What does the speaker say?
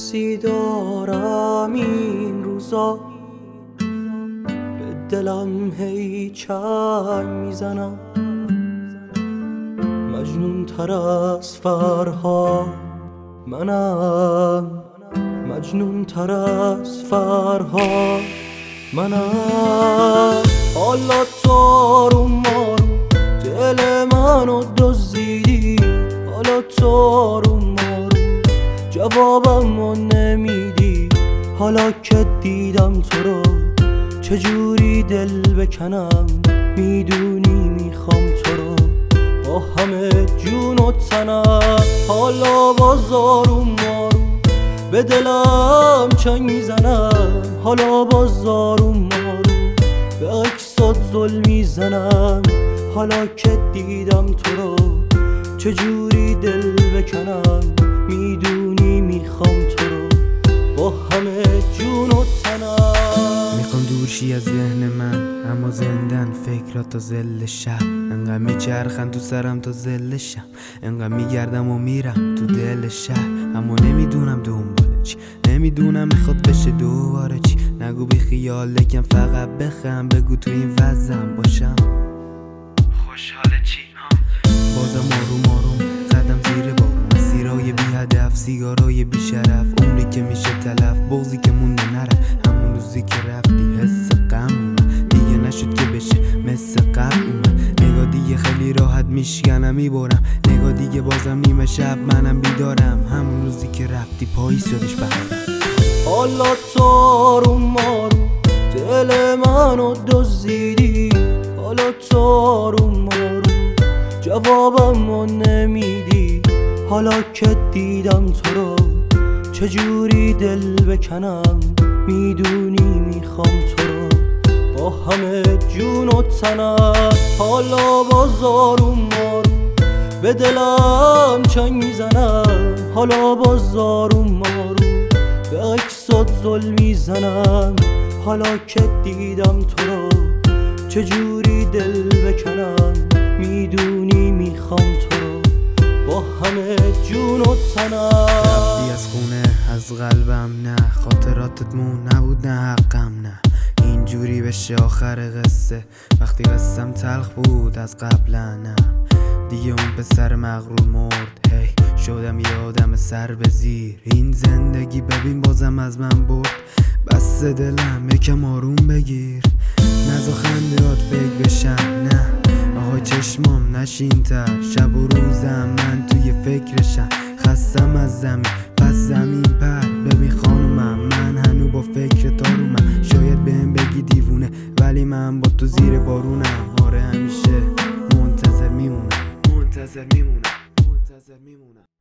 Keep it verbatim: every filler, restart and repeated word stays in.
حسی دارم این روزا، به دلم هی چنگ میزنم، مجنون تر از فرهاد منم، مجنون تر از فرهاد منم. حالا تو رو مارو دل منو دزدیدی، حالا تو رو مارو جوابمو نمیدی، حالا که دیدم تو رو چجوری دل بکنم، میدونی میخوام تو رو با همه جون و تنم. حالا باز آروم مارو به دلم چنگ میزنم، حالا باز آروم مارو به عکسات ظلم میزنم، حالا که دیدم تو رو چجوری دل بکنم، میدونی میخوام تو رو با همه جون و تنم. میخوام دورشی از ذهن من اما زندن فکرات تا زل شب، انقدر میچرخن تو سرم تا زل شب، انقدر میگردم و میرم تو دل شهر، اما نمیدونم دنبال چی، نمیدونم میخواد بشه دوباره چی. نگو بی خیال لکن فقط بخم، بگو تو این وضعم باشم خوشحال چی. بازم آروم آروم قدم زیر بارون، مسیرهای بی هدف، سیگارای بی شرف، عمری که میشه تلف، بغضی که مونده نرفت، همون روزی که رفتی حس غم اومد، دیگه نشد که بشه مثل قبل اومد، نگاه دیگه خیلی راحت میشکنم میبرم، نگاه دیگه بازم نیمه شب منم بیدارم، همون روزی که رفتی پاییز شدش بهارم. حالا تو آروم مارو دل منو دزدیدی، حالا تو آروم مارو جوابمو نمیدی، حالا که دیدم تو رو چجوری دل بکنم، میدونی میخوام تو رو با همه جون و تنم. حالا باز آروم مارو به دلم چنگ میزنم، حالا باز آروم مارو به عکسات ظلم میزنم، حالا که دیدم تو رو چجوری دل بکنم، میدونی میخوام تو رو با همه جون و تنم. رفتی از خونه از قلبم نه، خاطراتت مون نبود نه حقم نه، اینجوری بشه آخر قصه وقتی قصم تلخ بود از قبلا نه، دیگه اون پسر مغرور مرد، هی شدم یه آدم سر به زیر، این زندگی ببین بازم از من برد، بس دلم یکم آروم بگیر، نزا خندهات فکر بشن نه، آها چشمام نشین تر، شب و روزم من توی فکرشم، خستم از زمین پس زمین پر، ببین خانومم من هنو با فکر تارومم، شاید بهم بگی دیوونه ولی من با تو زیر بارونم، آره همیشه منتظر میمونم منتظر میمونم منتظر میمونم.